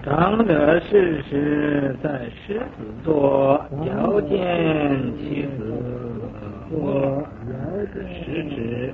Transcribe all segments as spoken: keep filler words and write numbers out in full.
长者逝时，在狮子座，遥见其子，莫尔食之。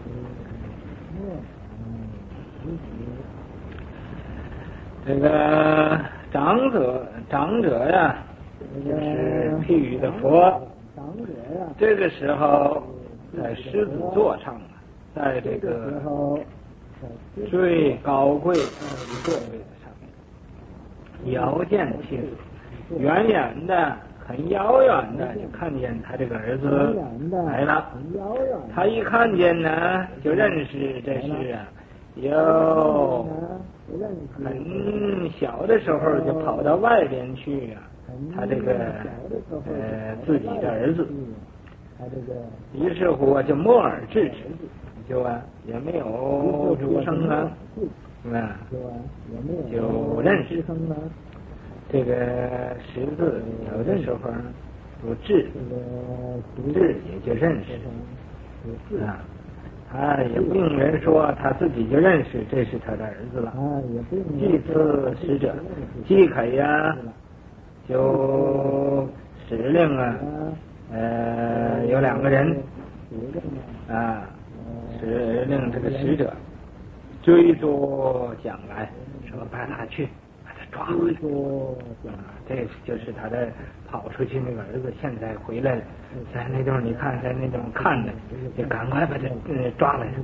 这个长者，长者呀，就是譬喻的佛。这个时候在狮子座上，在这个最高贵的座位的上面，遥见其子，远远的、很遥远的就看见他这个儿子来了。他一看见呢，就认识这是啊，有很小的时候就跑到外边去啊，他这个呃自己的儿子。于是乎就莫尔制止，就啊也没有出声啊，啊就认识这个识字，有的时候不治，治也就认识啊，他也不用人说，他自己就认识这是他的儿子了。祭祀使者既可呀，就使令啊。呃，有两个人啊，使令这个使者追逐将来，说把他去，把他抓回来。啊，这就是他的跑出去那个儿子，现在回来了，在那种你看，在那种看的，就赶快把他呃抓来。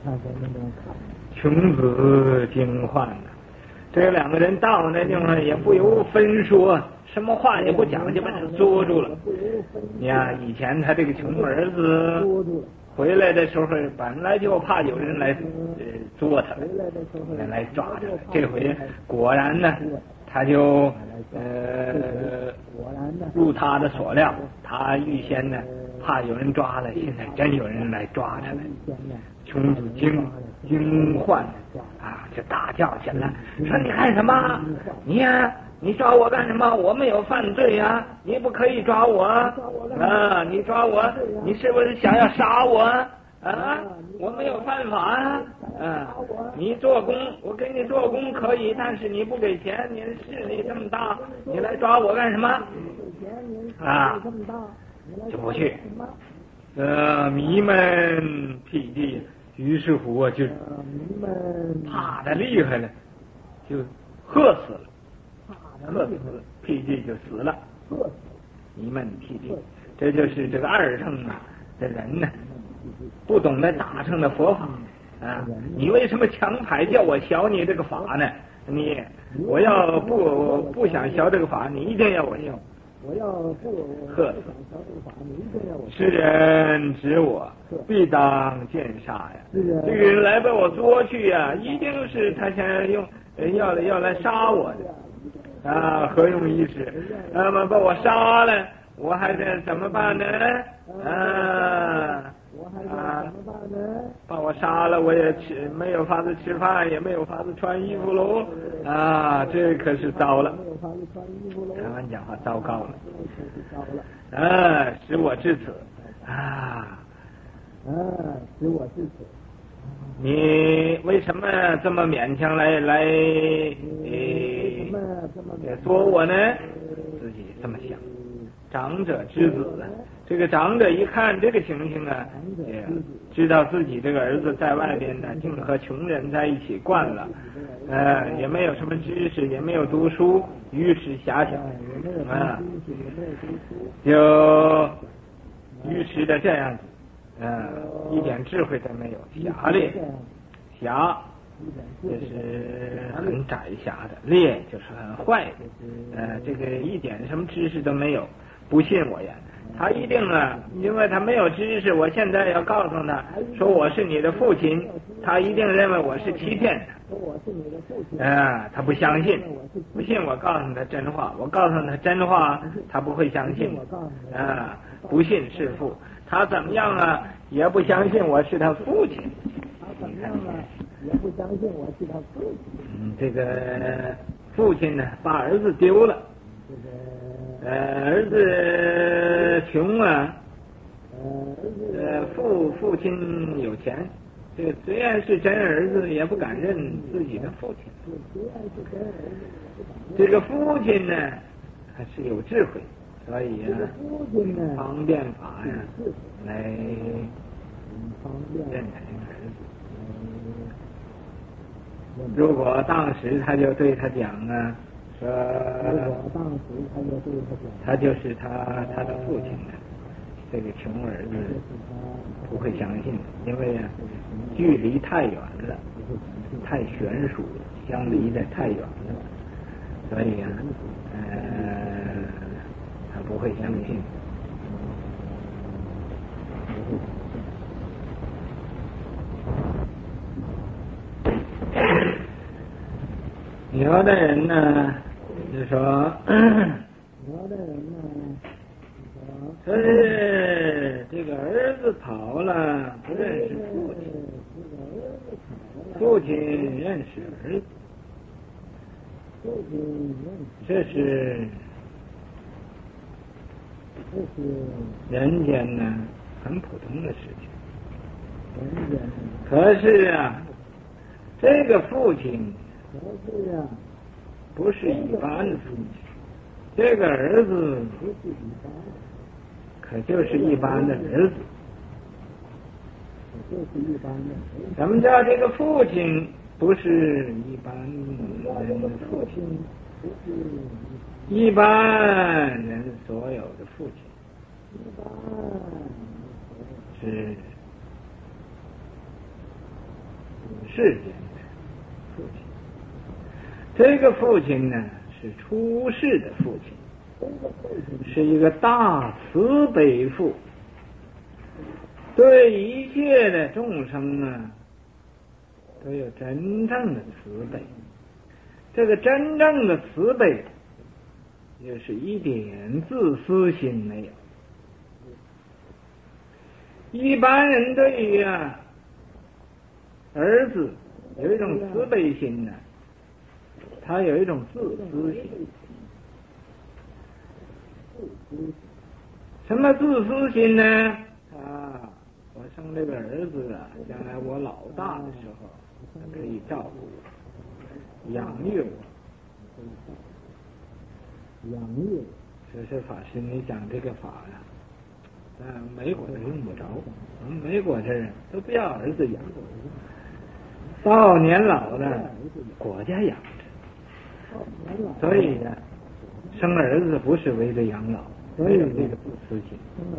穷子惊唤了，这两个人到那地方也不由分说。什么话也不讲，就把他捉住了。你看以前他这个穷儿子回来的时候，本来就怕有人来呃捉他，来抓他。这回果然呢，他就呃入他的所料，他预先呢怕有人抓了，现在真有人来抓他了。穷子惊惊唤啊，就大叫起来，说你干什么？你呀、啊！你抓我干什么？我没有犯罪呀、啊！你不可以抓我啊！你抓我，你是不是想要杀我啊？啊，我没有犯法啊！啊，你做工，我给你做工可以，但是你不给钱，你的势力这么大，你来抓我干什么？啊，就不去。呃，迷闷辟地，于是乎啊，就怕的厉害了，就喝死了。喝死辟地就死了，迷闷辟地，这就是这个二乘啊的人呢，不懂得大乘的佛法啊！你为什么强排叫我学你这个法呢？你我要不不想学这个法，你一定要我学。我要不喝死，世人指我，必当见杀呀！这个人来把我捉去呀、啊，一定是他想要用要要来杀我的。啊，何用意识？那么把我杀了，我还得怎么办呢？啊，啊，把我杀了，我也吃没有法子吃饭，也没有法子穿衣服喽。啊，这可是糟了。台湾讲话糟糕了。啊，使我至此。啊，啊，使我至此。你为什么这么勉强来来呃捉我呢？自己这么想。长者之子，这个长者一看这个情形啊，也知道自己这个儿子在外边呢，竟和穷人在一起惯了，呃，也没有什么知识，也没有读书，于是遐想啊，就愚痴的这样子。嗯，一点智慧都没有，狭劣，狭就是很窄狭的，劣就是很坏的，呃，这个一点什么知识都没有，不信我呀，他一定啊，因为他没有知识，我现在要告诉他说我是你的父亲，他一定认为我是欺骗他，啊，他不相信，不信我告诉他真话，我告诉他真话，他不会相信，啊，不信是父。他怎么样啊？也不相信我是他父亲。他怎么样啊？也不相信我是他父亲。嗯，这个父亲呢，把儿子丢了。呃，儿子穷啊。呃，父父亲有钱， 这个虽然是真儿子，也不敢认自己的父亲。这个父亲呢，还是有智慧，所以呀、啊，方便法呀，来认他这个儿子。如果当时他就对他讲啊，说他就是他他的父亲呢，这个穷儿子不会相信，因为啊，距离太远了，太悬殊了，相离的太远了，所以啊，呃，他不会相信。有的人呢，就说，有的人呢，说是这个儿子跑了，不认识父亲，父亲认识儿子，这是人间呢很普通的事情。可是啊，这个父亲不是一般的父亲，这个儿子可就是一般的儿子。什么叫这个父亲不是一般人的父亲？一般人所有的父亲是世间的父亲。这个父亲呢，是出世的父亲，是一个大慈悲父，对一切的众生啊，都有真正的慈悲。这个真正的慈悲，就是一点自私心没有。一般人对于啊儿子有一种慈悲心呢，他有一种自私心。什么自私心呢？啊，我生这个儿子啊，将来我老大的时候，他可以照顾我，养育我。养育。这是法师，你讲这个法呀、啊，但美国的用不着。我们美国这人都不要儿子养，到年老了，国家养着。所以呢，生儿子不是为了养老，所以这个自私心。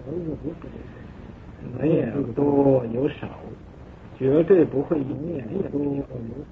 没有多有少，绝对不会一点也没有。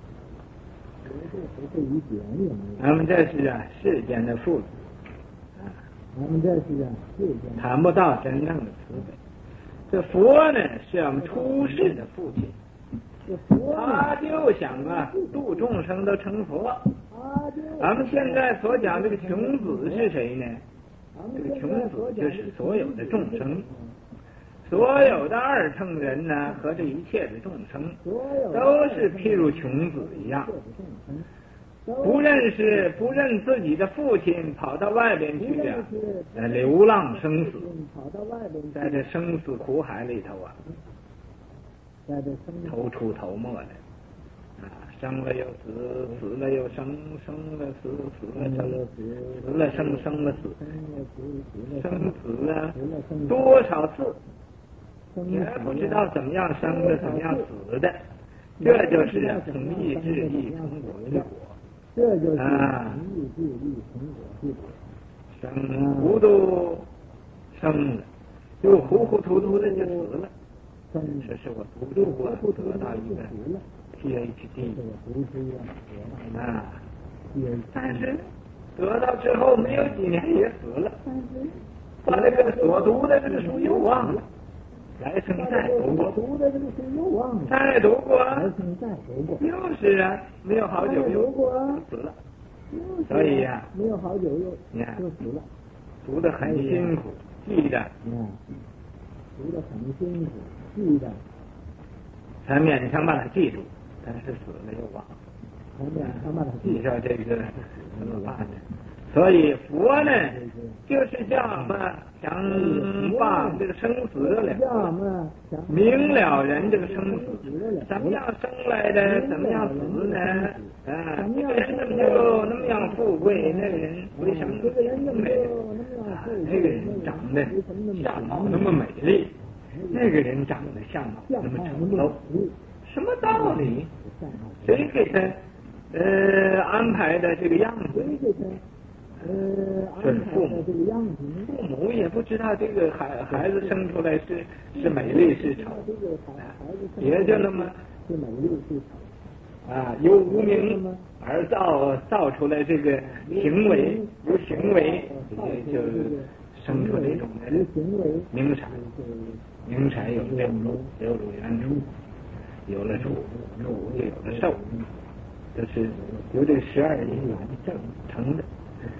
咱们这是啊世间的父子啊，咱们这是啊世间谈不到真正的慈悲。这佛呢是我们出世的父亲，他就想啊度众生都成佛。咱们现在所讲这个穷子是谁呢？这个穷子就是所有的众生。所有的二乘人呢，和这一切的众生，都是譬如穷子一样，不认识、不认自己的父亲，跑到外边去啊，呃，流浪生死，在这生死苦海里头啊，头出头没的啊，生了又死，死了又生，生了死，死了生，死了生，生了死，生死啊，多少次？也不知道怎么样生的，怎么样死的，这就是啊，从意志力成果之果。这就是啊，从意志力成果之果。生糊涂生了，就糊糊涂涂的就死了。这是我读书啊，得到一个 P H D 啊，但是得到之后没有几年也死了，把这个所读的这个书又忘了。来生再读过，再读过，就是啊，没有好久又死了。所以呀、啊，没有好久又你看就死了，读得很辛苦，记着，嗯，读得很辛苦，记着，才勉强把它记住，但是死了又忘了。 你说这个怎么办呢？所以佛呢，就是叫我们想把这个生死了，明了人这个生死，怎么样生来的，怎么样死呢？啊，这个人怎么就那么样富贵？那个人为什么那么美？啊，那个人长得相貌那么美丽，那个人长得相貌那么丑陋，什么道理？谁给他呃安排的这个样子？呃，就是父母，父母也不知道这个孩孩子生出来是是美丽是丑，也就那么啊，由无名而造造出来这个行为，由行为也就生出这种的名产，名产有六路，六路原主，有了主，主就有了受，就是由这十二因缘正成的。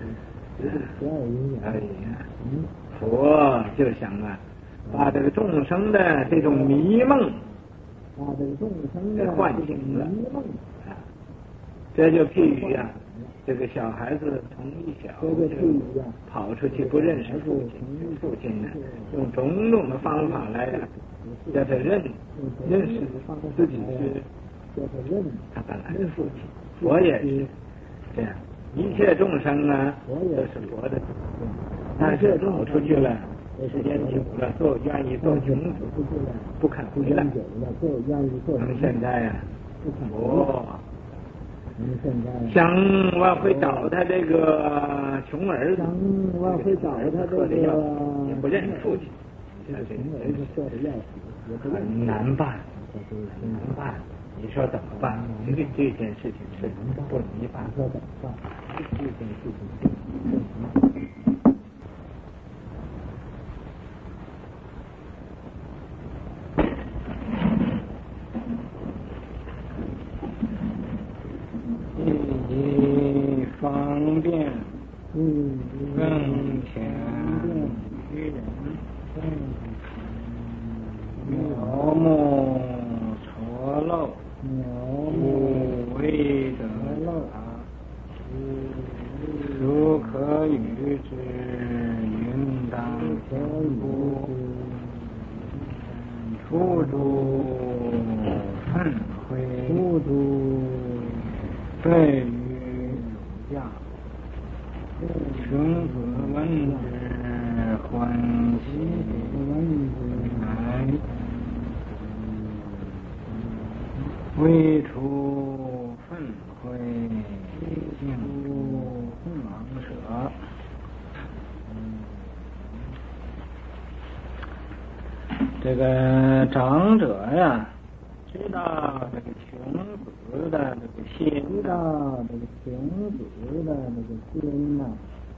哎呀，佛就想啊，把这个众生的这种迷梦，把这个众生的唤醒了啊，这就譬喻啊，这个小孩子从一小就跑出去不认识父亲，父亲呢用种种的方法来叫他认认识自己是他本来的父亲，佛也是这样。一切众生啊，都是佛的，但是跑出去了，时间久了，做愿意做穷子，不肯回来。我们现在呀，佛想我会找他这个穷儿子，我会找他这个也不认识父亲，很难办，很难办。你说怎么办？这这件事情是不容易办。说怎么办？这件事情以方便，嗯，更显于人，描目错漏。无为得法，如可与之，应当相补。处诸愤悔，处诸对于有价，穷子闻之，欢喜来。为除愤悔，净除盲舍。这个长者呀，知道这个穷子的这个心，知道这个穷子的这个心呐、啊，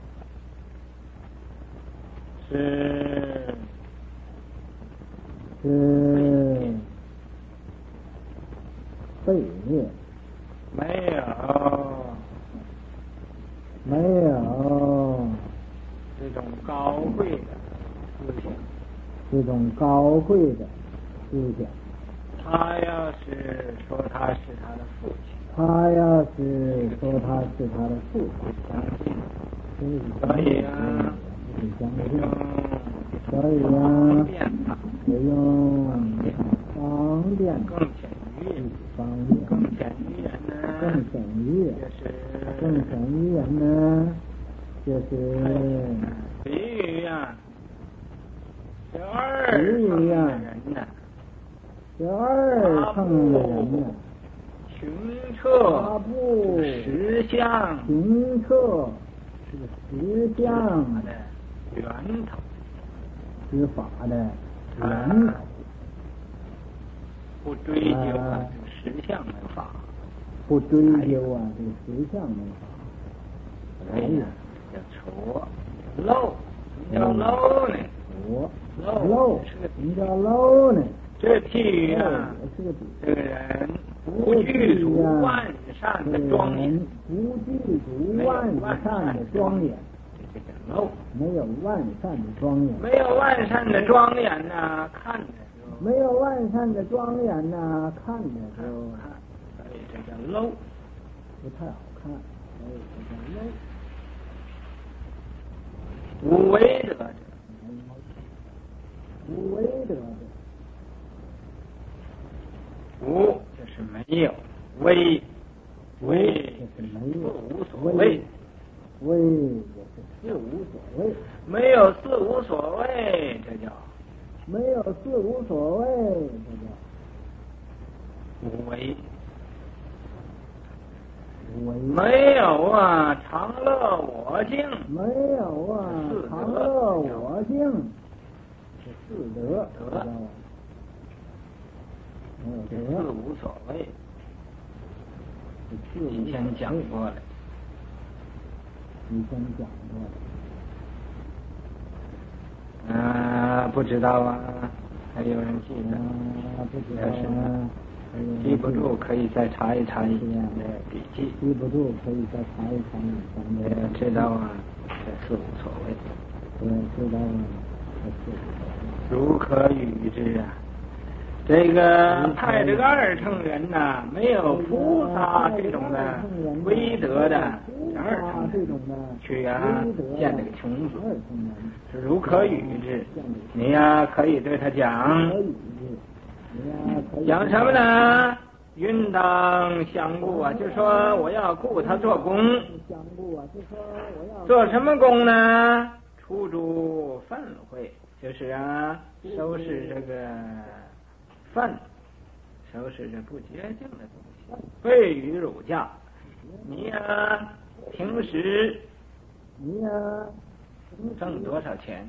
是是。废灭没有，没有这种高贵的思想，这种高贵的思想。他要是说他是他的父亲，他要是说他是他的父亲，相信，所以啊，相信，所以啊，也用方便更浅于人。方便更显于人呢？更显于人，就是更显于人呢，就是比喻呀，这二乘的人呢，这二乘的人呢，穷彻实相，穷彻这个实相的源头，知法的源头，不追究啊。实相门法，不追究啊，这个实相门法。哎呀，叫错漏，什么叫漏呢？错漏，什么叫漏呢？这譬喻啊，这个人不具足万善的庄严，不具足万善的庄严，这叫漏。没有万善的庄严，没有万善的庄严呐，看着。没有万善的庄严呐、啊，看着就，所以这叫漏。 不太好看，哎，这叫漏。 无为得者， 无为得者， 无就是没有，为为就是没有， 无所谓， 为也是事无所谓， 没有事无所谓，这叫没有事无所谓，这叫无为。 无为。 没有啊，常乐我净。 没有啊，常乐我净，是四德，知道吗？没有事德， 无所谓。 是事无所谓。 以前讲过了。 以前讲过了。 啊，不知道啊，还有人记得？ 啊，不知道要是啊。 记不住，可以再查一查以前的笔记。 记不住，可以再查一查以前的。 呃，知道啊，这事无所谓。 对，知道啊，这事无所谓。 如可与之啊。这个派这个二乘人呐、没有菩萨这种的威德的二乘人去啊见这个穷子，是如可与之。你呀、可以对他讲，讲什么呢？应当相顾啊，就说我要雇他做工，做什么工呢？出诸粪秽，就是啊，收拾这个粪，收拾这不洁净的东西，废于儒家。你呀、平时你呀、 挣多少钱？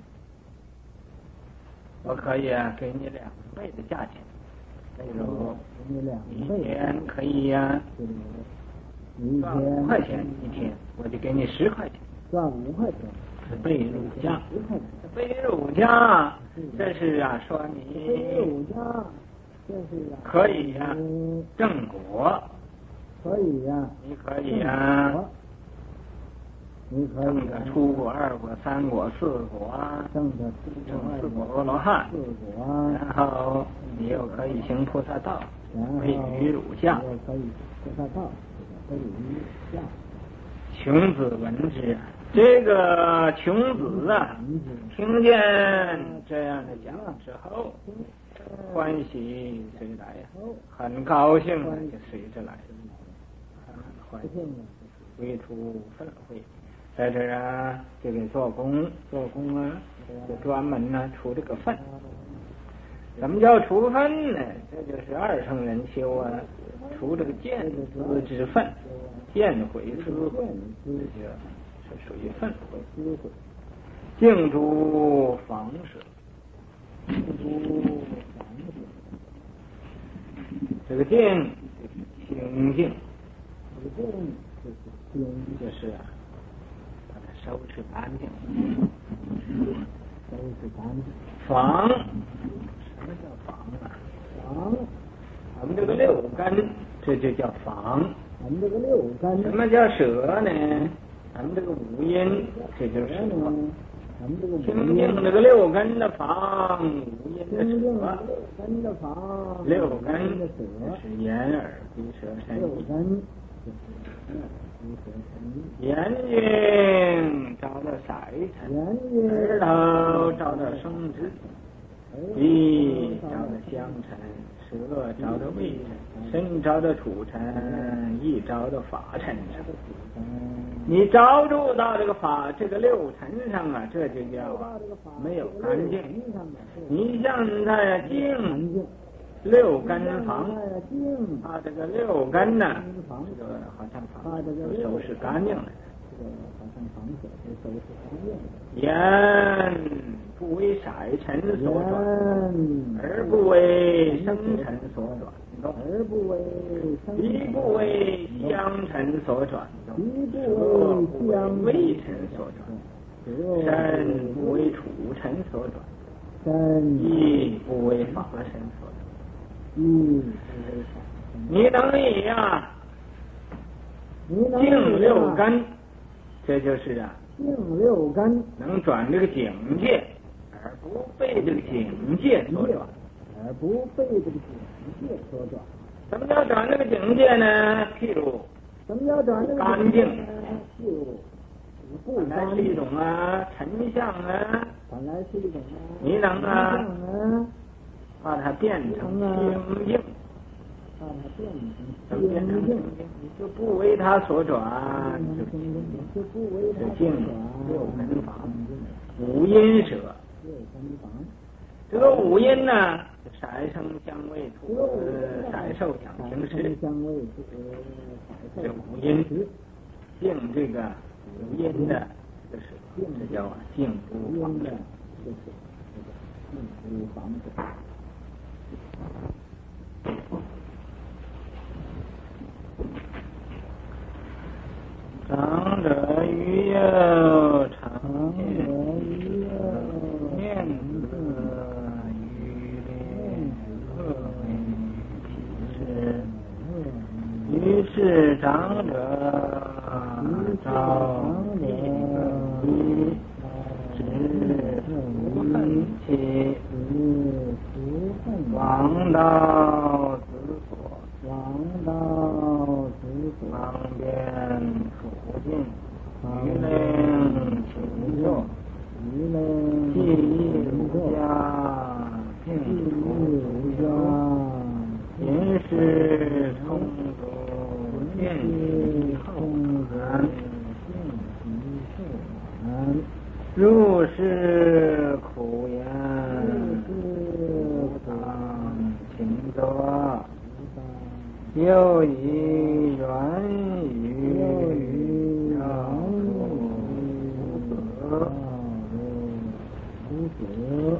我可以啊，给你两倍的价钱。例如，一天可以呀、赚五块钱一天，我就给你十块钱。 赚五块钱， 是被儒家，被儒家，这是啊，说你儒家，这是啊， 可以呀、正果， 可以呀、 你可以呀、 你可以正的初果、二果、三果、四果啊， 正的正四果阿罗汉， 四果， 然后你又可以行菩萨道， 然后位于儒家。 又可以菩萨道，可以儒家。 穷子闻之，这个穷子啊，听见这样的讲之后，欢喜随来呀，很高兴啊，就随着来了，欢喜归途奋会，在这儿啊，就给做工，做工啊，就专门呢除这个粪。什么叫除粪呢？这就是二乘人修啊，除这个见思之粪，见毁思毁，这就是属于粪毁。净诸房舍，净诸房舍，这个净清净， 这个净就是清， 就是啊，把它收拾干净， 收拾干净。 房。什么叫房啊？ 房， 咱们这个六根，这就叫房。 咱们这个六根。 什么叫舌呢？咱们这个五阴，这就是舌。 咱们这个清净这个六根的房，五阴的舌。 六根的房， 六根的舌是眼耳鼻舌身六意。 根眼睛照到色尘，耳朵照到声知。鼻照的香尘，舌照的味尘，身照的土尘，意照的法尘上。你照入到这个法这个六尘上啊，这就叫没有干净。你像在净六根房，它这个六根呢，这个好像房都收拾干净了。眼不为色尘所转，耳不为声尘所转动，鼻不为香尘所转动，舌不为味尘所转，身不为触尘所转，意不为法尘所转。你等于呀，净六根。这就是啊， 净六根能转这个境界，而不被这个境界所转， 而不被这个境界所转。 什么叫转这个境界呢？譬如什么叫转这个干净？ 就不本来是一种啊沉相啊， 本来是一种啊， 你能啊啊， 把它变成清净， 把它变怎么成变成清净？你就不为它所转， 就不为它就净转六根法，五阴舍。 六根法。 这个五阴呢，色声香味触色受想行识， 香味这五阴净这个五阴的，这是这叫啊净无方式。 净无方式。 长者于右常见面子于脸恶为其事，于是长者照一直无恨气，王道子所， 王道子所， 方便处境，于令请坐， 于令记忆儒家，净土儒家，言师充足，见习后难，入世苦言，当勤作，又以源于让无子。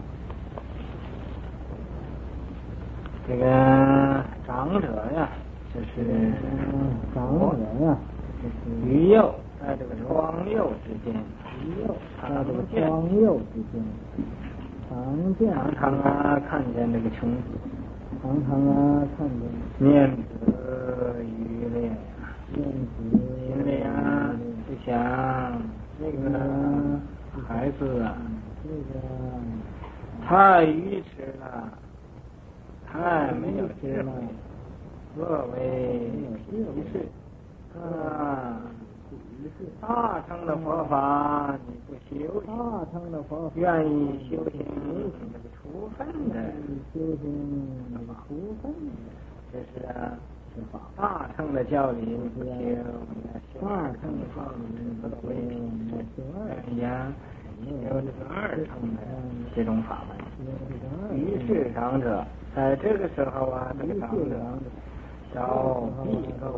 这个长者呀，就是长者呀， 于右，在这个双右之间， 在这个双右之间，常见常常啊看见这个穷子， 常常啊看见念子于列呀， 念子心里啊就想这个孩子啊， 这个太愚痴了，太没有智慧，作为皮事啊。大乘的佛法你不修行， 大乘的佛法愿意修行这个除分的， 修行除分的， 这是啊，大乘的教理不修， 大乘的教理不为人家有这个二乘的这种法门。于是长者在这个时候啊，这个长者找必够。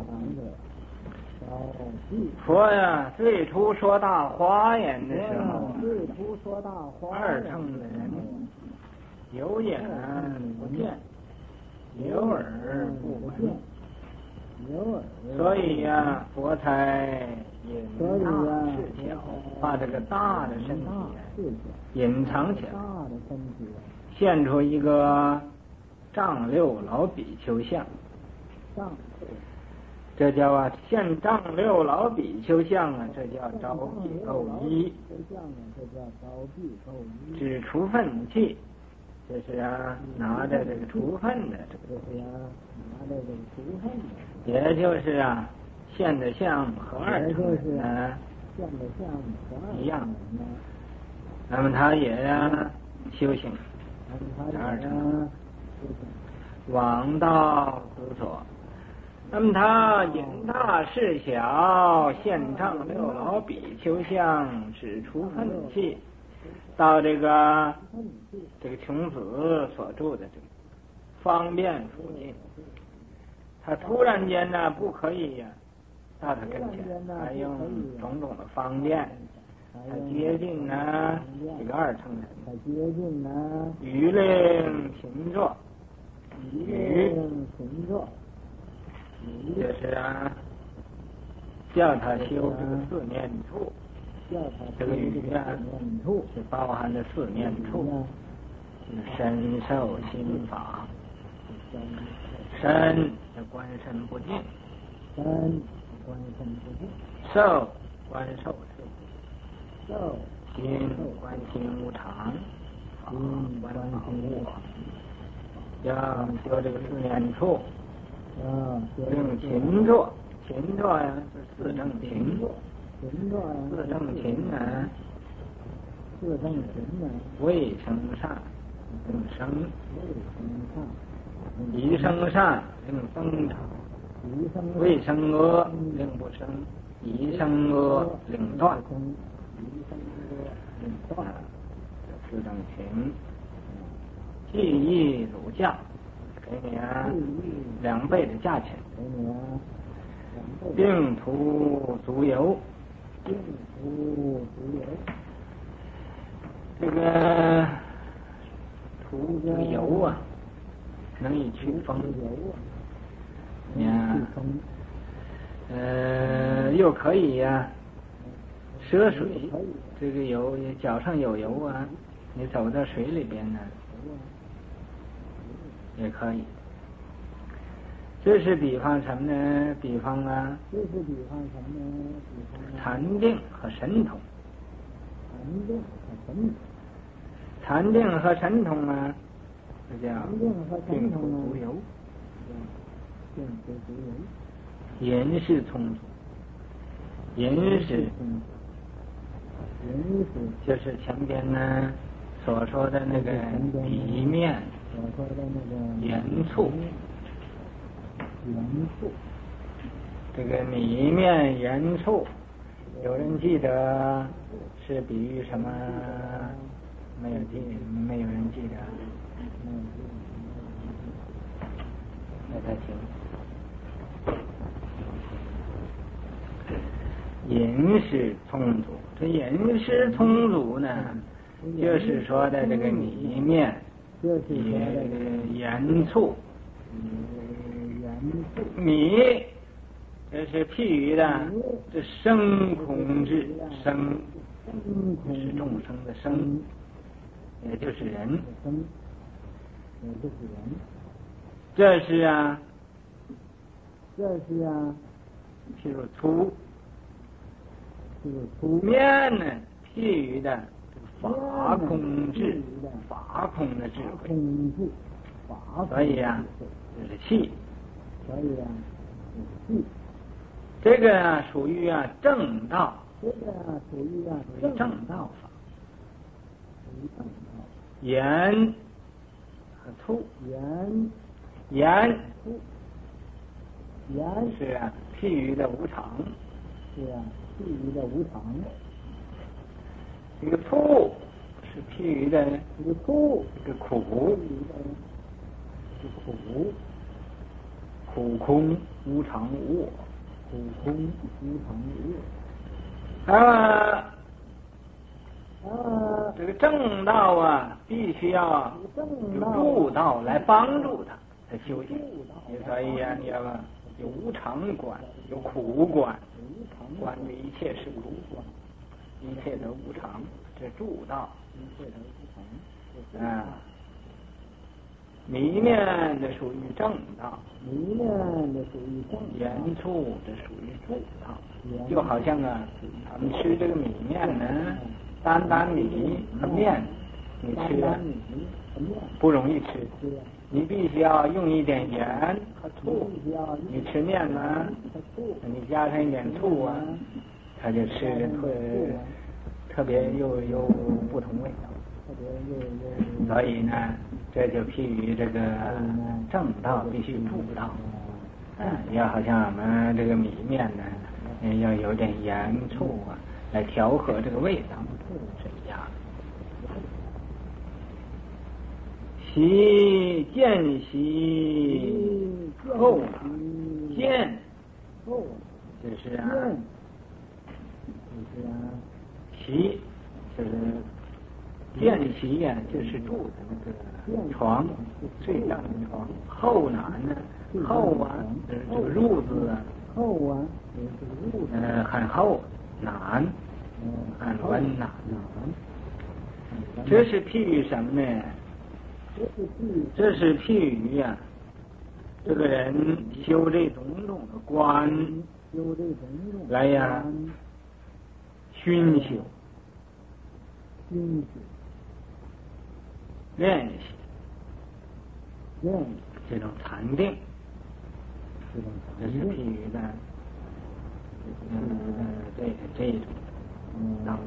佛呀，最初说大花言的时候， 最初说大花， 二乘的人有眼不见，有耳不闻， 有耳， 所以呀，佛才隐大事小，把这个大的身体隐藏起来， 大的身体现出一个丈六老比丘像。 丈这叫啊现丈六老比丘像啊，这叫招臂够一， 这叫招臂够一， 指除粪器，这是啊拿着这个除粪的， 这是啊拿着这个除粪的， 也就是啊现的像和二乘人呢现的像和一样，那么他也啊修行，二乘王道子所。那么他隐大事小，现丈六老比丘像，指除粪器，到这个这个穷子所住的这个方便附近，他突然间呢不可以呀、啊、到他跟前，他用种种的方便，他接近呢这个二乘人， 他接近呢于令勤坐， 于令勤坐。 就是啊，叫他修这个四念处，这个语啊是包含着四念处，是身受心法，身是观身不净， 身观身不净， 受观受受心观心无常， 心观法心无常， 要修这个四念处。 啊， 令勤坐， 勤坐呀，是四正勤。 勤坐呀， 四正勤呢， 四正勤呢， 未生善，令生； 未生善， 一生善，令增长； 一生未生恶，令不生；一生恶，令断。 一生恶，令断。 四正勤，记忆儒教，给你啊两倍的价钱。 给你啊， 病途足游， 病途足游， 这个途游啊，能以驱风。你看，呃，又可以呀、啊，涉水。这个油脚上有油啊，你走到水里边呢，也可以。这是比方什么呢？比方啊， 这是比方什么呢？比方禅定和神通。 禅定和神通。 禅定和神通啊，这叫禅定和神通呢， 足游。 病途足游。 言事充足，言事言事就是前边呢所说的那个体面， 所说的那个严肃。 严肃， 这个米面严肃，有人记得是比喻什么？没有记，没有人记得。那才行。饮食充足，这饮食充足呢，就是说的这个米面，也严肃。米，这是譬喻的，这生空智，生是众生的生，也就是人， 也就是人。 这是啊， 这是啊， 譬如粗， 譬如粗面呢，譬喻的法空智，法空的智慧， 空智，法空。 所以啊，这是气。 所以啊，气。 这个啊，属于啊正道。 这个啊，属于啊正道法。 属于正道。 严和粗。 严。 严。 粗。严是啊，譬喻的无常。 是啊，譬喻的无常。 这个粗是譬喻的这个粗， 这个苦。 是苦。 苦空无常无我， 苦空无常无我。 啊啊， 这个正道啊，必须要有助道来帮助他才修行。所以啊，你要有无常观，有苦观，观这一切是苦，一切都无常，这助道。 一切都无常。 啊。迷面的属于正道， 迷面的属于正道， 严肃的属于助道。就好像啊，咱们吃这个米面呢，单单米和面，你吃啊不容易吃，你必须要用一点盐和醋。你吃面呢，你加上一点醋啊，它就吃的特特别又有不同味道。所以呢，这就譬喻这个正道必须助道，嗯，要好像我们这个米面呢，要有点盐醋啊，来调和这个味道，是一样。习见习后见，就是啊， 就是啊， 习就是见习呀，就是住的那个床，睡觉的床。后哪呢？后啊，这个褥子啊， 厚啊， 呃，很厚，暖，很温暖。这是譬喻什么呢？这是譬喻啊，这个人修这种种的观，来呀，熏修， 熏修， 练习， 练这种禅定， 这种这是譬喻的嗯，对这种，啊，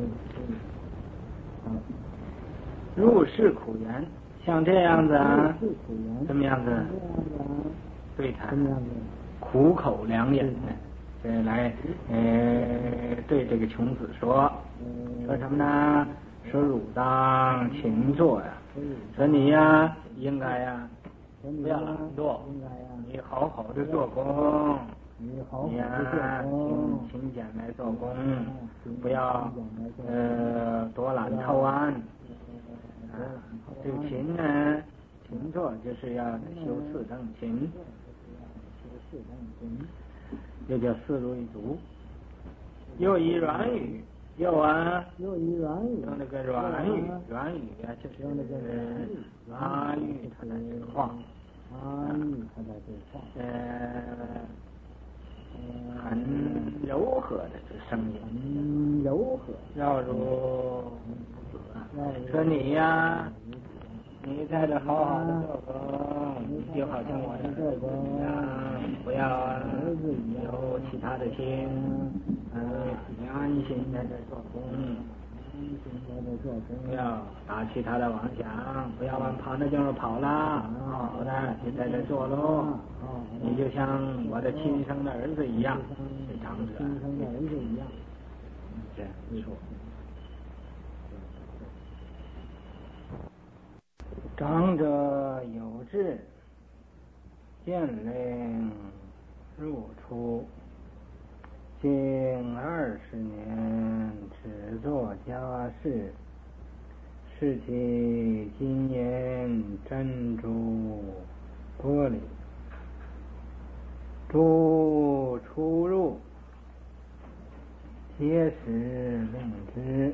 入世苦言，像这样子啊，怎么样子？对他苦口良言呢，这来呃对这个穷子说，说什么呢？说汝当勤做呀，说你呀应该呀不要懒惰，你好好的做工，你呀勤勤俭来做工，不要呃多懒偷安。啊，这个勤呢，勤做就是要修四正勤，又叫四路一足，又以软语，又啊， 又以软语， 用那个软语，软语啊，就是用那个阿育他的这个话， 阿育他的这个话， 呃，很柔和的这个声音， 很柔和， 要如说你呀。你在这好好的做工，就好像我的儿子一样，不要有其他的心，嗯，你安心在这做工，不要打其他的妄想，不要往旁的地方跑啦，好好的就在这做喽。你就像我的亲生的儿子一样，这长者， 亲生的儿子一样， 这没错。长者有志，见令入出，经二十年，只做家事，视其金银珍珠玻璃，诸出入，皆时令之。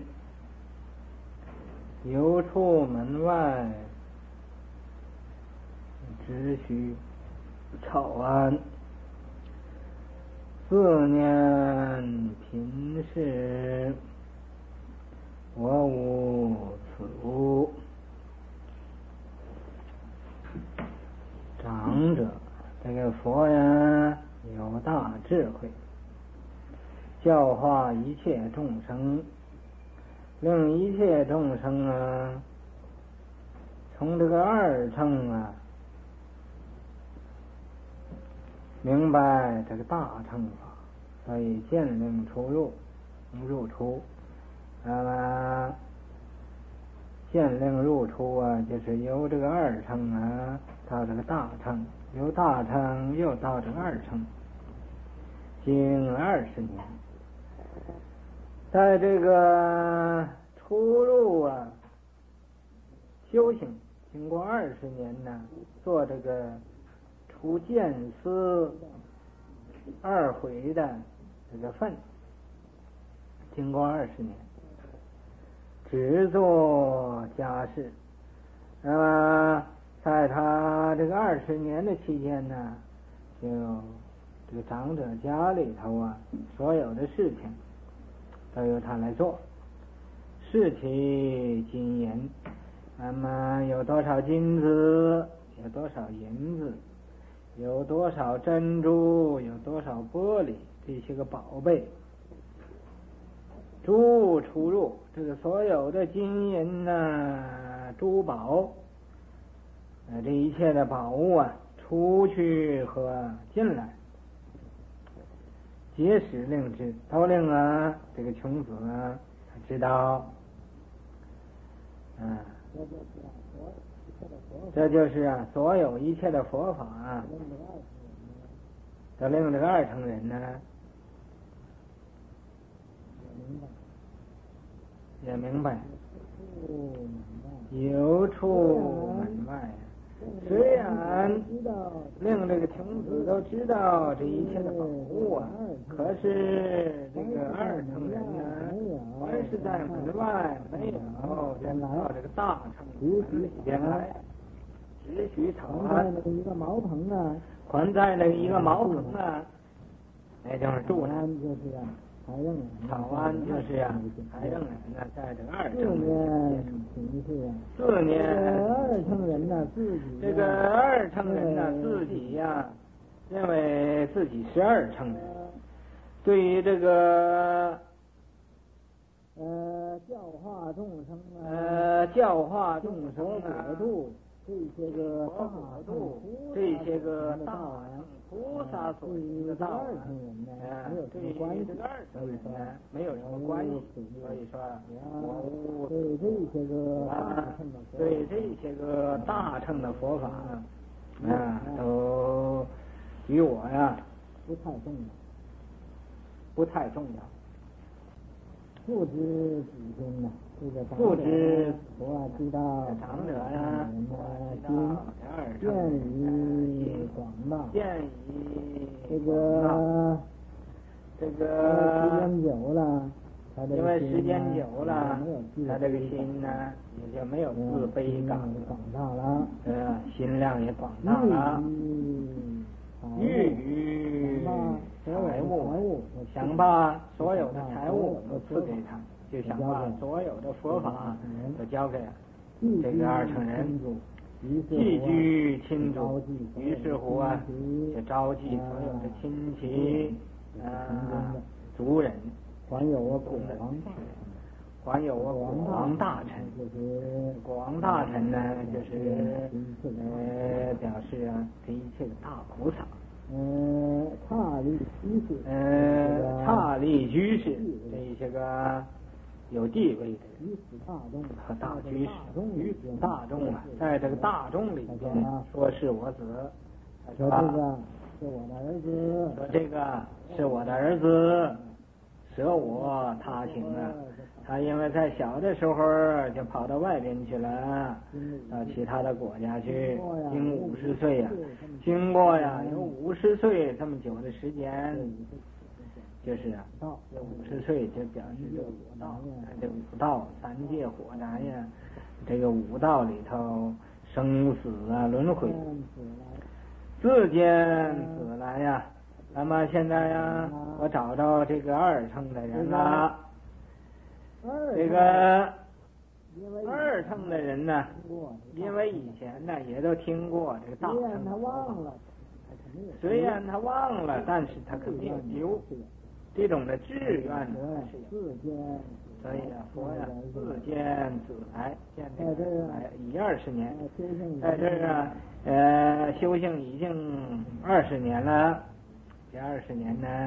由出门外，只许草安。四年贫事，我无此物。长者，这个佛呀有大智慧，教化一切众生，令一切众生啊，从这个二乘啊，明白这个大乘法，所以见令出入，入出，那么见令入出啊，就是由这个二乘啊到这个大乘，由大乘又到这个二乘，经二十年，在这个出入啊修行，经过二十年呢，做这个除见思二回的这个分，经过二十年，只做家事。那么在他这个二十年的期间呢，就这个长者家里头啊，所有的事情都由他来做，视其金银，那么有多少金子，有多少银子，有多少珍珠，有多少玻璃，这些个宝贝，诸出入，这个所有的金银呐、啊、珠宝，呃，这一切的宝物啊，出去和进来，皆使令之，都令啊这个穷子啊知道，嗯、啊，这就是啊所有一切的佛法啊，都令这个二乘人呢也明白，由出门外。虽然令这个穷子都知道这一切的宝物啊，可是这个二乘人呢，还是在门外没有人到这个大乘门里边来，只许草安那个一个茅棚啊， 还在那个一个茅棚啊，那就是住呢， 就是啊。 草安就是呀、啊，财政人呢，在这个二乘人形式啊， 四年二乘人呢自己， 这个二乘人呢自己呀、啊，认为自己是二乘人， 对于这个呃教化众生啊， 呃教化众生啊， 度这些个大度这些个大乘菩萨所行的道啊，啊，对于这个二乘人呢没有什么关系，所以说我无对这些个大乘的对这些个大乘的佛法啊，都与我呀不太重要， 不太重要。 不知几心呐，这个不知我知道长者呀， 心见于广大， 见于这个这个时间久了， 因为时间久了，他这个心呢也就没有自卑感， 广大了， 呃，心量也广大了。欲于财物，想把所有的财物都赐给他，就想把所有的佛法都交给这个二乘人，寄居亲族。于是乎啊，就召集所有的亲戚啊、族人， 还有我广还有我广大臣，广大臣呢，就是呃表示啊，这一切的大菩萨。 呃，刹利居士， 呃，刹利居士这一些个有地位的人和大居士，于大众啊，在这个大众里边说是我子， 说这个是我的儿子， 说这个是我的儿子，舍我他行啊。他因为在小的时候就跑到外边去了，到其他的国家去，经五十岁呀，经过呀有五十岁这么久的时间，就是啊，有五十岁就表示这个五道，这五道三界火灾呀，这个五道里头生死啊轮回，自见死来呀。那么现在呀，我找到这个二乘的人了。这个二乘的人呢，因为以前呢也都听过这个大乘的佛法，虽然他忘了，但是他肯定有这种的志愿呢是有。所以啊，佛呀自见子来，见这个子来已二十年，在这儿啊，呃，修行已经二十年了，这二十年呢。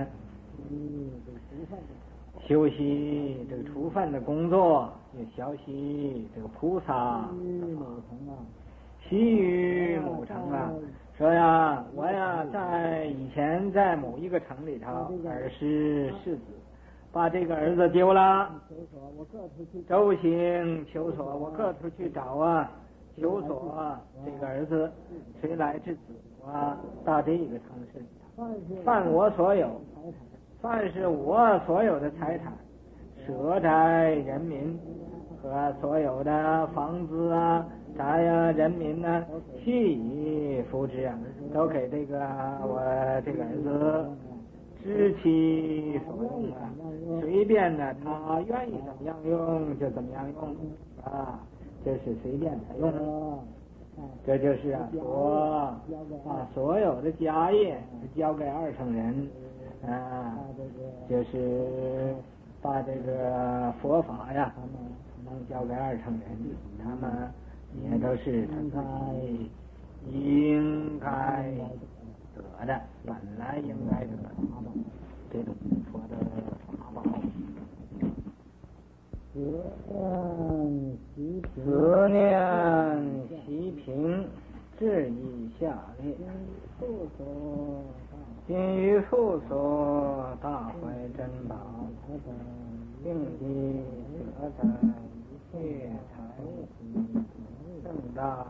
修习这个除犯的工作，也学习这个菩萨，习于某城啊。说呀，我呀在以前在某一个城里头，儿时世子，把这个儿子丢了，周行求索，我各处去找啊，求索这个儿子，谁来之子啊？到这个城市里头，犯我所有。凡是我所有的财产、舍宅、人民和所有的房子啊、宅呀、人民呢，悉以扶之啊，都给这个我这个儿子知其所用啊，随便呢，他愿意怎么样用就怎么样用啊，这是随便他用。这就是啊，我把所有的家业交给二乘人。啊，就是把这个佛法呀，能交给二乘人，他们也都是他自己应该得的，本来应该得的这种佛的法宝。思念习平，志意下列。今于复所大怀珍宝，并以得在一切财物正大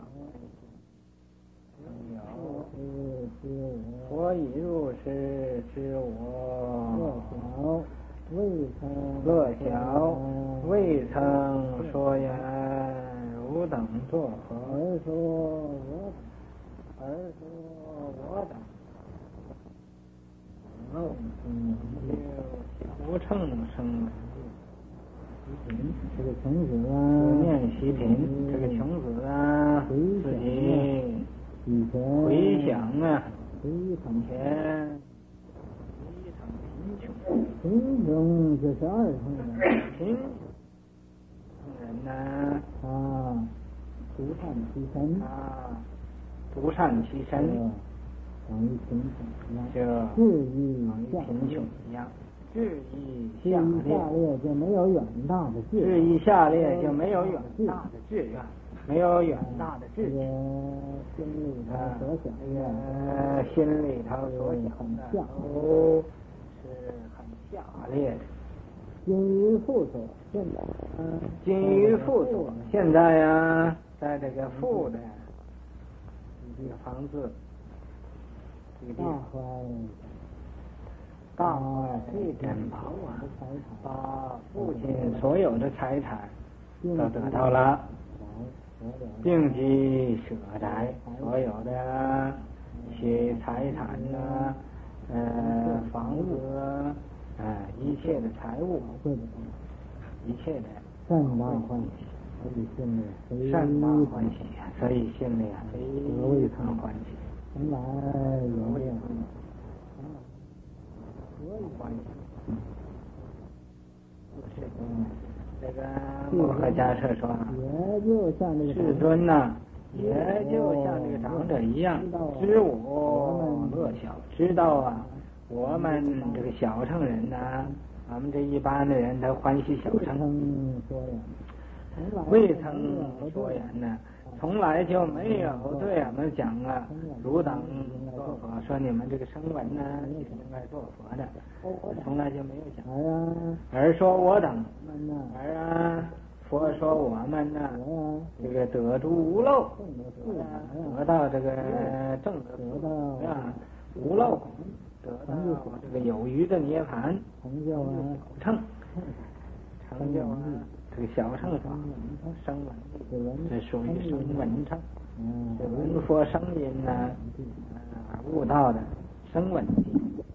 有佛已入世知我乐小未曾说言汝等作何？而说我而说我等。哦，嗯，就无乘生这个穷子啊， 思念习贫，这个穷子啊，自己以前回想啊， 非常以前非常贫穷。 贫穷就是二乘人， 贫穷人呢啊，独善其身啊，独善其身， 等于贫穷一样， 就质疑等于下贫穷一样，质疑质疑下列就没有远大的志质疑下列就没有远大的志愿，没有远大的志愿。 心里头所想的，心里头所想的都是很下列的。 精于富所，现在精于富所，现在呀，在这个富的这个房子，这个地方，大坏这珍宝啊，把父亲所有的财产都得到了，并及舍宅所有的一些财产呢，呃，房子，呃，一切的财物，一切的善大欢喜，所以心里善大欢喜，所以心里啊非常欢喜， 从来有没有欢喜。是，这个摩诃迦叶说， 也就像这个世尊呐，也就像这个长者一样，知我乐小，知道啊，我们这个小乘人呐，我们这一般的人他欢喜小乘，未曾说言呢，从来就没有对我们讲啊，汝等做佛，说你们这个声闻呢是应该做佛的，从来就没有讲，而说我等，而啊佛说我们呢，这个得诸无漏，得到这个正得啊无漏，得到这个有余的涅盘，成就乘，成就啊这个小乘法，声闻，这属于声闻乘，这闻佛声音呢，啊悟道的声闻境。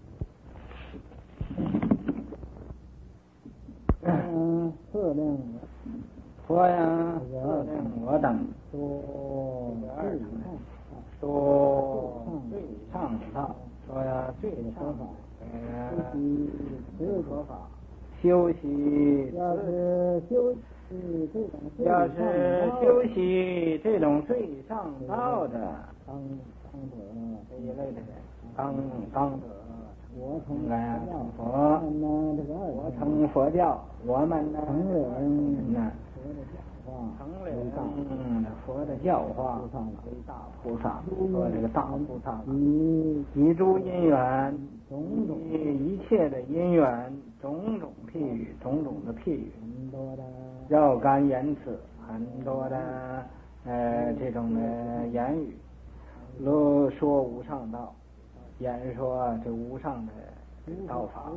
嗯，特令佛呀，特令我等说二乘，说最上道，说呀最上法，呃，这佛法。修习， 要是修习这种要是修习这种最上道的， 当当得这一类的人，当当得我成来成佛，我成佛教，我们呢成领呢，成领佛的教化，为大菩萨，说这个大菩萨，以诸因缘，以一切的因缘。种种譬语，种种的譬语，绕干言辞，很多的呃这种的言语，都说无上道，言说这无上的这个道法，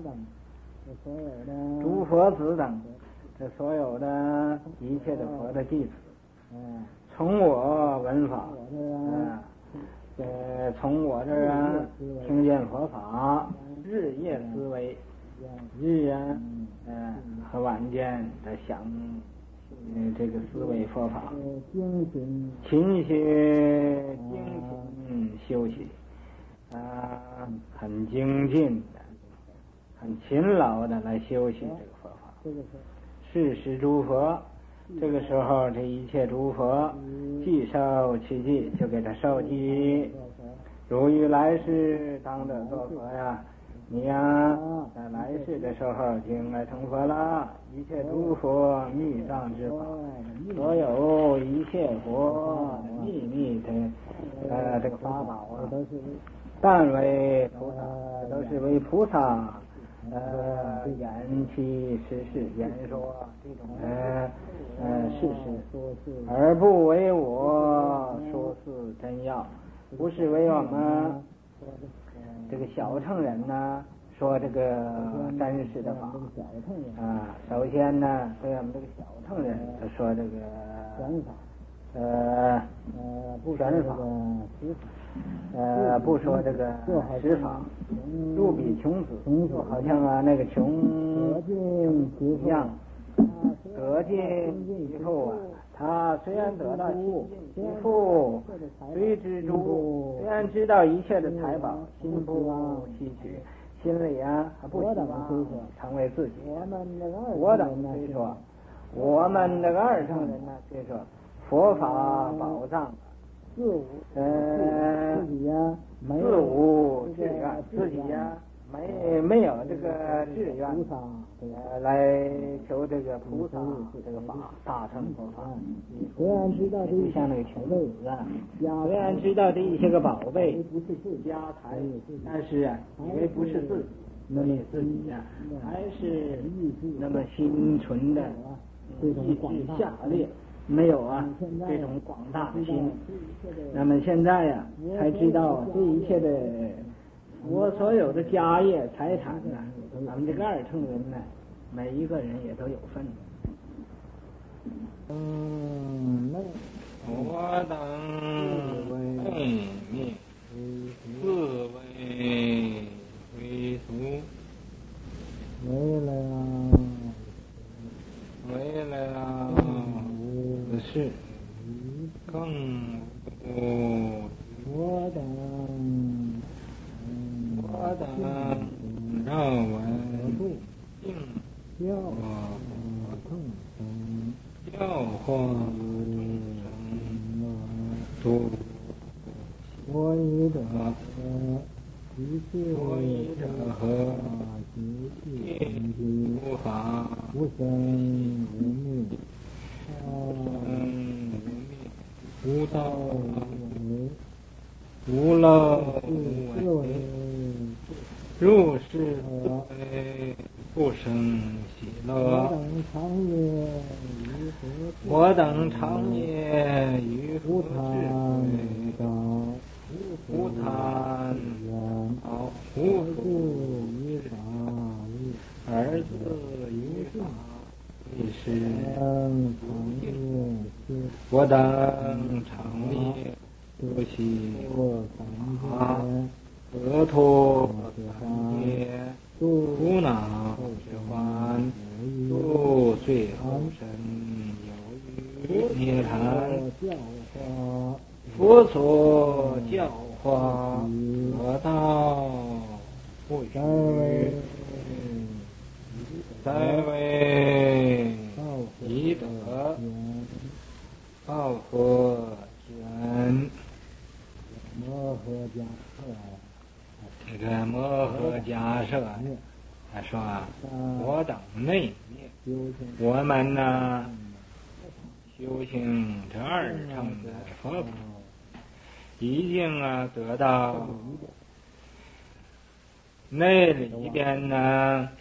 诸佛子等，这所有的一切的佛的弟子，从我闻法，啊，呃，从我这儿啊听见佛法，日夜思维。日啊，嗯，和晚间的想，嗯，这个思维佛法，勤学精勤修习，啊，很精进的，很勤劳的来修习这个佛法。是时诸佛，这个时候这一切诸佛，既受其记，就给他受记。如于来世当得做佛呀。你呀，在来世的时候就应该成佛了。一切诸佛密藏之法，所有一切佛秘密的呃这个法宝啊，但为菩萨，都是为菩萨呃言其实事，言说这种呃呃事实，而不为我说是真要，不是为我们。这个小乘人呢，说这个真实的法啊，首先呢，对我们这个小乘人说这个呃呃玄法，呃不说这个实法，入比穷子，就好像啊那个穷一样，得尽其富啊。他虽然得到其富，虽知诸，虽然知道一切的财宝，心不稀取， 心里啊还不希望成为自己。 我们这个我等虽说，我们这个二乘人呢，虽说佛法宝藏， 自无呃自己呀， 自无志愿，自己呀没没有这个志愿，呃来求这个菩萨这个法大乘佛法。 虽然知道这就像那个穷子啊，虽然知道这一些个宝贝不是自家财，但是啊，以为不是自己，所以自己呀、还是那么心存的意志下劣，没有啊这种广大的心。那么现在呀、才知道这一切的我所有的家业财产呢、咱们这个二乘人呢，每一个人也都有份。 嗯，那我等昧灭，自为为俗， 回来啊， 为了此事，更无我等我等让闻应教我痛生教化度我以者啊一切所以者何习气亦无法无生无灭， 嗯无道无乐无为，入世自为不生喜我乐。 等常夜于何我等长夜于无何贪智道慧？无贪缘好，无自福于法律儿子于法为师。 等常夜修我等长夜修习我三啊界得脱三业， 度苦恼之患，度罪后生，有余涅槃。 教化佛所教化得道不在为愚，在为宜得报佛之恩。 摩诃迦叶这个摩诃迦叶他说啊，我等内灭， 修行我们呢修行这二乘的佛法，已经啊得到那里边呢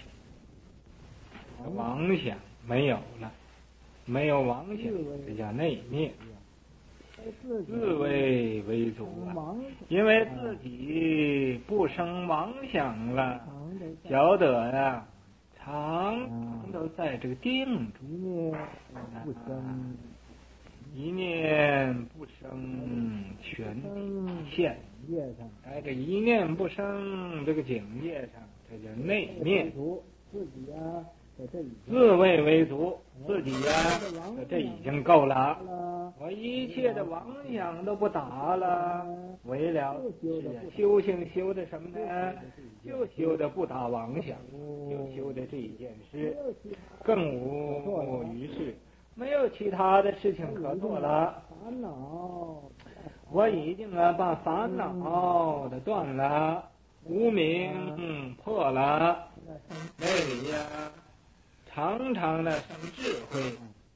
妄想没有了，没有妄想，这叫内灭。自为为主啊，因为自己不生妄想了，晓得呀、常常都在这个定中， 一念不生， 一念不生，全现。 业上在这一念不生这个境界上，这叫内灭。 自己呀，在这里自谓为足，自己呀、这已经够了。 了， 我一切的妄想都不打了，为了是修行修的什么呢？就修的不打妄想，就修的这一件事，更无于事，没有其他的事情可做了。 烦恼我已经啊把烦恼的断了，无明破了，那里呀、常常的生智慧，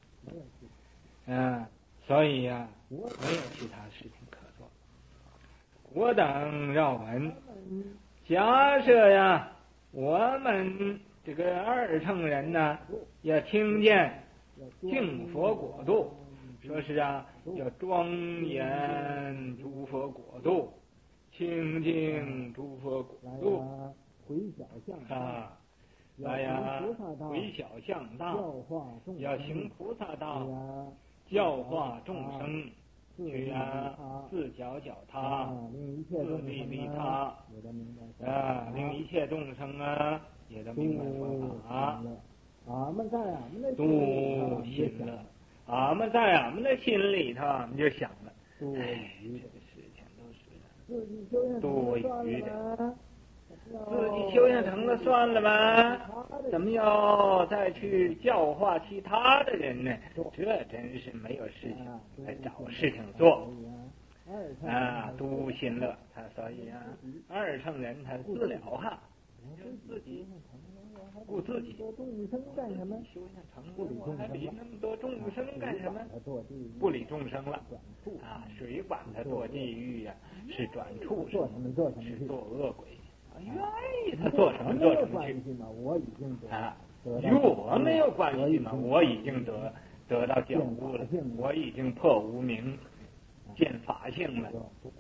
嗯、所以呀、没有其他事情可做。我等绕闻，假设呀，我们这个二乘人呢，要听见净佛国度，说是啊，要庄严诸佛国度，清净诸佛国度回小向啊，来呀，回小向大， 教化众要行菩萨道， 呀， 教化众生，去呀，自脚脚他， 令一切自众利利生他， 也得明白啊，令一切众生啊，也都明白佛法， 俺们在俺们的度心了。俺们在俺们的心里头，我们就想了， 度哎，这个事情都是自己修行多算余的了， 自己修行成了算了吧，怎么要再去教化其他的人呢？这真是没有事情来找事情做啊！都心乐，他所以啊，二乘人他自了哈，就自己顾自己。 众生干什么？ 修行成了，还理那么多众生干什么？不理众生了啊！谁管他堕地狱呀？是转畜生，是做恶鬼。愿意他做什么做什么去我已经啊，与我没有关系嘛，我已经得得到觉悟了，我已经破无明见法性了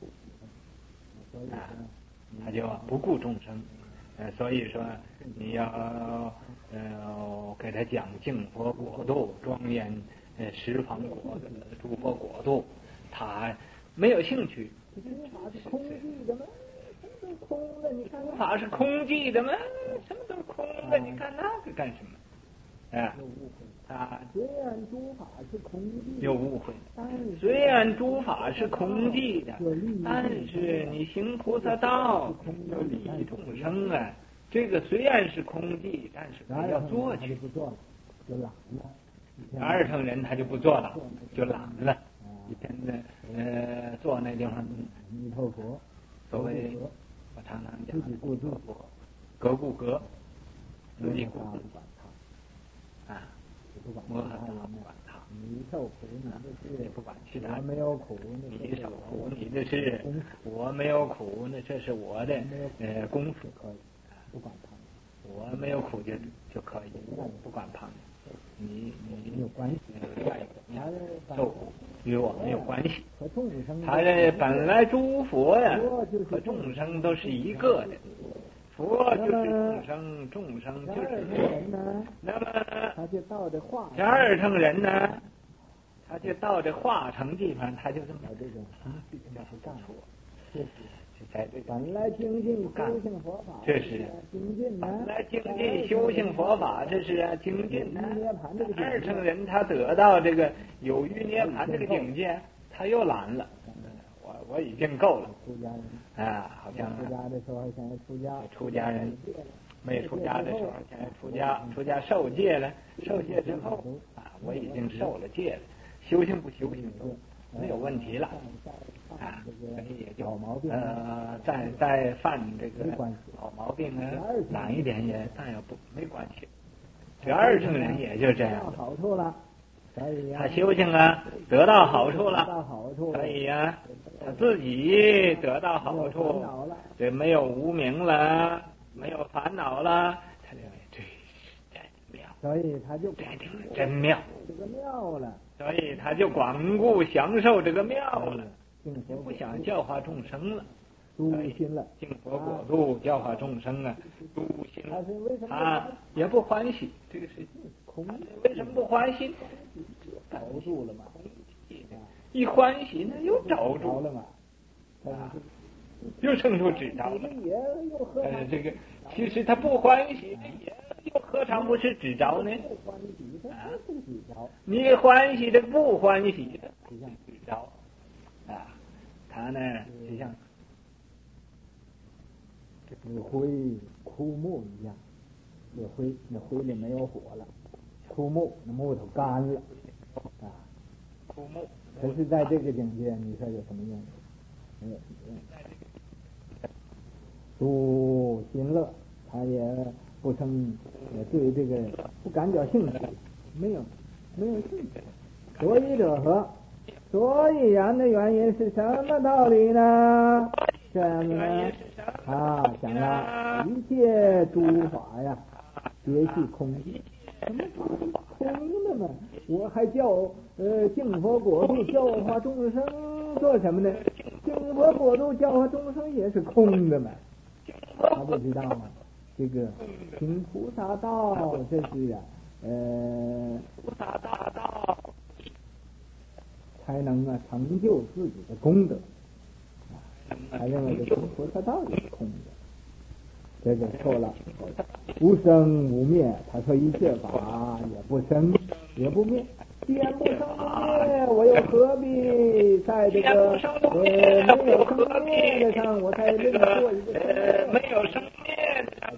啊，他就不顾众生，呃，所以说你要呃给他讲净佛国度庄严呃十方国诸佛国度，他没有兴趣。 法是空寂的吗？空了，你看法是空寂的吗？什么都是空的，你看那个干什么？啊，他虽然诸法是空寂， 又误会。虽然诸法是空寂的，但是你行菩萨道要利益众生啊。这个虽然是空寂，但是他要做去。 不做了，就懒了。 二乘人他就不做了，就懒了。一天呢，呃，坐那地方， 弥陀佛， 所谓我常常讲，顾自佛，格顾格，自己顾自己啊，我很不管他， 你受苦你的事， 不管其他， 我没有苦， 你受苦你的事，我没有苦，那这是我的呃功夫， 可以，不管他， 我没有苦就就可以，不管他。你你有关系， 受苦与我没有关系。 和众生， 他这本来诸佛呀，和众生都是一个的，佛就是众生，众生就是佛。那么他就到这化， 这二乘人呢，他就到这化成地方，他就这么这种啊，那是干错，这是。 本来精进修行佛法， 这是精进呢。 本来精进修行佛法，这是啊精进呢。二乘人他得到这个有余涅盘这个境界，他又懒了。我我已经够了。 出家人啊，好像出家的时候想要出家， 出家人没出家的时候想要出家，出家受戒了，受戒之后啊，我已经受了戒了，修行不修行都没有问题了。啊，所以也就呃，再再犯这个老毛病呢，懒一点也但也不没关系。这二乘人也就这样， 好处了， 他修行啊，得到好处了， 好处， 所以呀，他自己得到好处，这没有无明了，没有烦恼了，他认为这是真妙， 所以他就这地方真妙， 这个妙了， 所以他就光顾享受这个妙了。不想教化众生了， 度心了， 净佛果度教化众生啊，度心了，他也不欢喜这个事情。 空为什么不欢喜？ 找住了嘛， 一欢喜呢又找住了嘛， 啊，又生出执着了。呃，这个其实他不欢喜，也又何尝不是执着呢？啊，你欢喜的不欢喜的执着。啊，他呢就像这灰枯木一样，这灰那灰里没有火了，枯木那木头干了啊， 枯木。 可是在这个境界，你说有什么用？没有什么用。度心乐，他也不生，也对这个不感觉兴趣，没有没有兴趣。所以者何？所以然的原因是什么道理呢？什么呢？啊，讲了一切诸法呀，皆系空。什么空的嘛？我还教呃净佛果度教化众生做什么呢？净佛果度教化众生也是空的嘛？他不知道吗？这个行菩萨道，这是啊，呃， 菩萨大道。 才能啊成就自己的功德，他认为这菩萨道也是空的，这个错了。无生无灭，他说一切法也不生也不灭，既然不生不灭，我又何必在这个呃没有生灭的上，我才另做一个呃没有生灭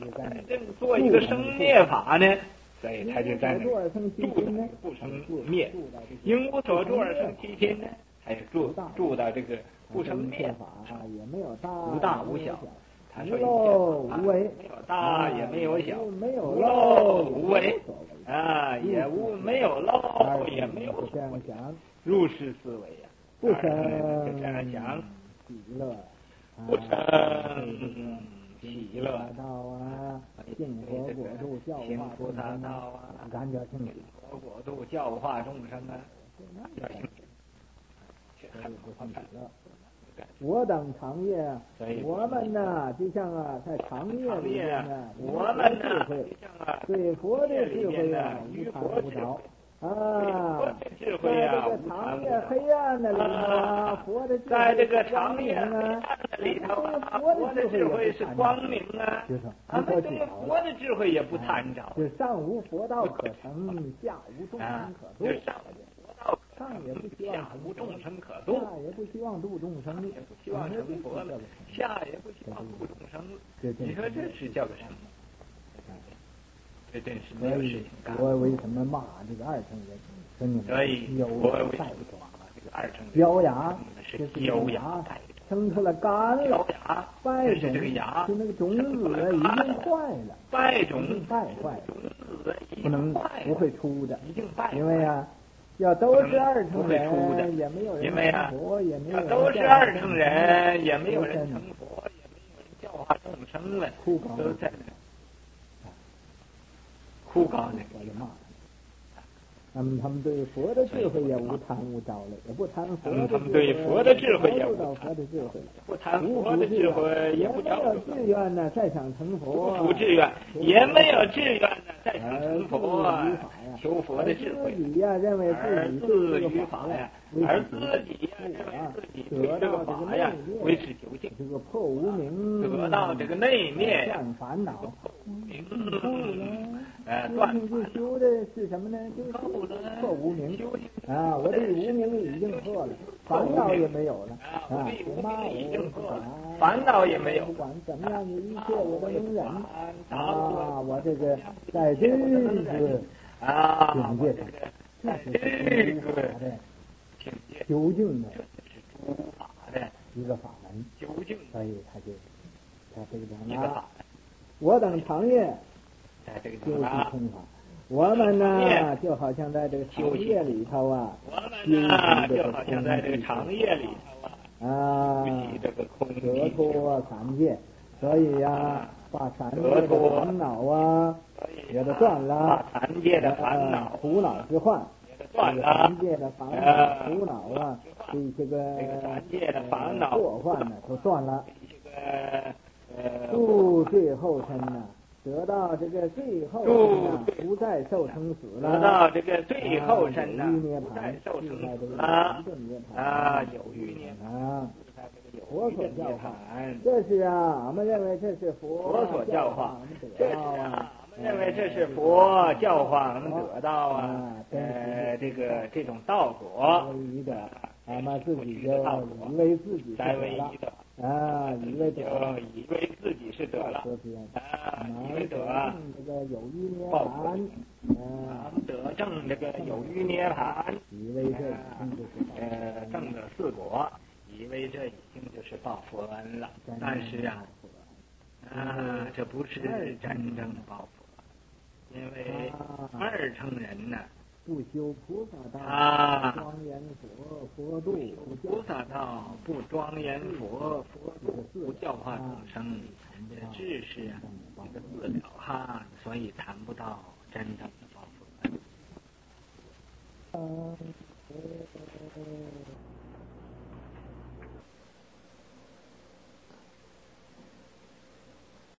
这做一个生灭法呢，所以他就在那住不生灭，因无所住而生其心呢，他也住住到这个不生灭法，无大无小。他说无为， 没有大也没有小， 没有漏无为啊，也无没有漏也没有这样想， 入世思维呀， 不生这样想， 喜乐， 不生喜乐道啊，净佛果度教化菩萨道啊， 感觉清楚， 佛果度教化众生啊，要清楚， 这很不喜乐。我等长夜，我们呢，就像啊，在长夜里面呢， 我们智慧，对佛的智慧啊，无参无着啊， 智慧啊， 在这个长夜黑暗的里头啊，佛的智慧在这个长夜啊， 里头啊，佛的智慧是光明啊， 就是他们对佛的智慧也不参照， 就上无佛道可成，下无众生可度。上也不希望下无众生可度， 下也不希望度众生， 也不希望成佛了，下也不希望度众生。你说这是叫个什么？这真是没有事情干。 我为什么骂这个二乘人？ 所以有我为拜这个二乘獠牙， 是獠牙， 生出了干了， 牙败种， 这个牙， 就那个种子已经坏了， 败种败坏了， 种子不能不会出的， 已经败， 因为啊。要都是二乘人， 也没有人因为啊， 也没有人都是二乘人，也没有人成佛，也没有人教化众生了，都在那枯槁那我就骂他们，他们对佛的智慧也无贪无着了，也不贪佛的， 他们对佛的智慧也不到佛的智慧， 不贪佛的智慧，也不没有志愿呢，再想成佛， 不志愿，也没有志愿呢，再想成佛，求佛的智慧。 自己呀，认为自己自于法呀，而自己呀，认为自己对这个法呀维持究竟， 这个破无明， 得到这个内灭， 断烦恼， 明呃，断就修的是什么呢？就是破无明啊！我这无明已经破了，烦恼也没有了啊！ 无明已经破了， 烦恼也没有。 不管怎么样，你一切我都能忍啊！我这个在这个啊境界上，这是诸法的究竟的， 诸法的一个法门， 究竟， 所以他就他这个讲了，我等长夜。修习空法，我们呢就好像在这个长夜里头啊， 我们呢就好像在这个长夜里头啊， 啊，得脱三界，所以呀，把三界的烦恼啊也都断了， 三界的烦恼、 苦恼之患， 断了， 三界的烦恼、苦恼啊，这些个三界的烦恼、 祸患呢都断了， 这个呃， 度最后身呢。得到这个最后身呢，不再受生死了。 得到这个最后身呢， 不再受生死了。 啊，有余涅槃， 佛所教化，这是啊，我们认为这是佛所教化，这是啊，我们认为这是佛教化能得到啊，呃，这个这种道果。 唯一的，俺们自己就以为自己在唯一的。 啊，以为得了， 以为自己是得了，啊，以为得这个有余涅槃， 啊，得正这个有余涅槃， 以为这已经就是呃正的四果，以为这已经就是报佛恩了。但是啊，啊，这不是真正报佛，因为二乘人呢。 不修菩萨道， 啊， 庄严佛佛度， 菩萨道不庄严佛佛度，不教化众生，这只是啊，这个自了哈，所以谈不到真正。